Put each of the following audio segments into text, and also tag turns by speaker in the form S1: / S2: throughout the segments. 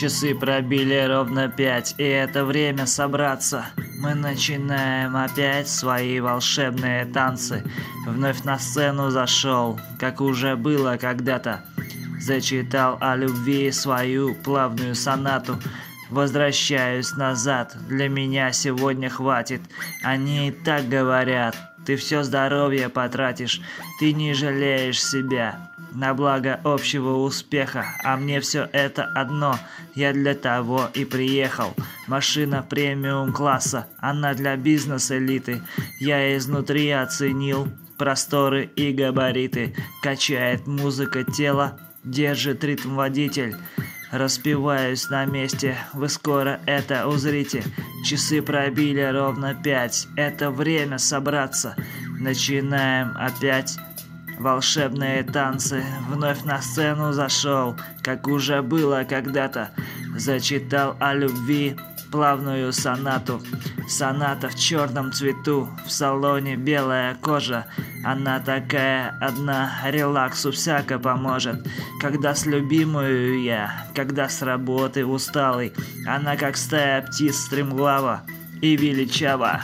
S1: Часы пробили ровно 5, и это время собраться. Мы начинаем опять свои волшебные танцы. Вновь на сцену зашел, как уже было когда-то. Зачитал о любви свою плавную сонату. Возвращаюсь назад, для меня сегодня хватит. Они и так говорят, ты все здоровье потратишь, ты не жалеешь себя. На благо общего успеха, а мне все это одно, я для того и приехал. Машина премиум класса, она для бизнес-элиты. Я изнутри оценил просторы и габариты. Качает музыка тело, держит ритм водитель. Распеваюсь на месте, вы скоро это узрите. Часы пробили ровно 5, это время собраться. Начинаем опять волшебные танцы. Вновь на сцену зашел, как уже было когда-то. Зачитал о любви плавную сонату. Соната в черном цвету, в салоне белая кожа. Она такая одна, релаксу всяко поможет. Когда с любимою я, когда с работы усталый, она как стая птиц стремглава и величава.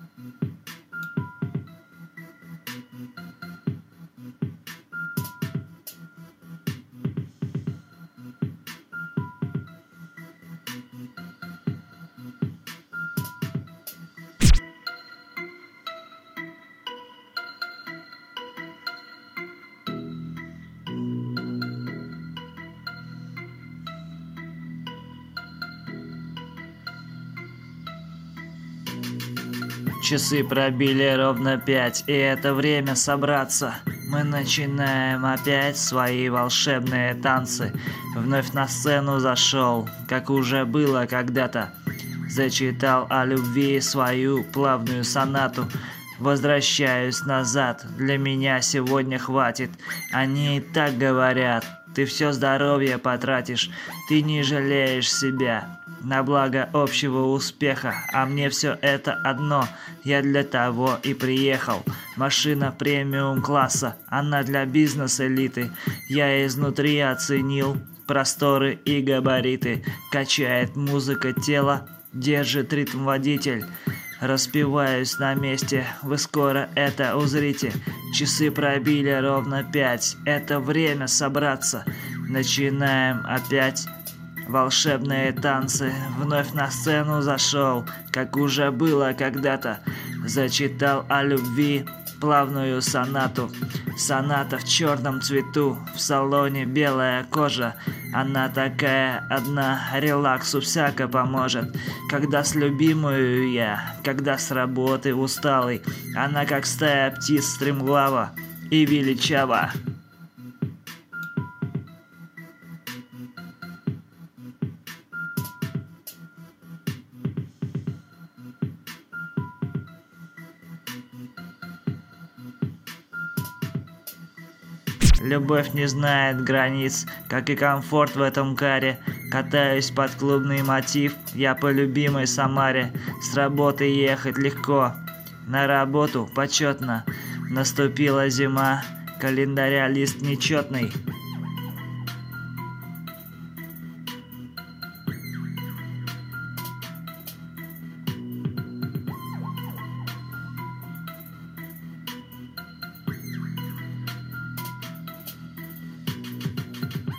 S1: Часы пробили ровно 5, и это время собраться. Мы начинаем опять свои волшебные танцы. Вновь на сцену зашел, как уже было когда-то. Зачитал о любви свою плавную сонату. Возвращаюсь назад, для меня сегодня хватит. Они и так говорят, ты все здоровье потратишь, ты не жалеешь себя. На благо общего успеха, а мне все это одно, я для того и приехал. Машина премиум класса, она для бизнес-элиты. Я изнутри оценил просторы и габариты. Качает музыка тело, держит ритм водитель. Распеваюсь на месте, вы скоро это узрите. Часы пробили ровно 5, это время собраться. Начинаем опять волшебные танцы. Вновь на сцену зашел, как уже было когда-то. Зачитал о любви плавную сонату. Соната в черном цвету, в салоне белая кожа. Она такая одна, релаксу всяко поможет. Когда с любимою я, когда с работы усталый, она как стая птиц стремглава и величава. Любовь не знает границ, как и комфорт в этом каре. Катаюсь под клубный мотив, я по любимой Самаре. С работы ехать легко, на работу почетно. Наступила зима, календаря лист нечетный.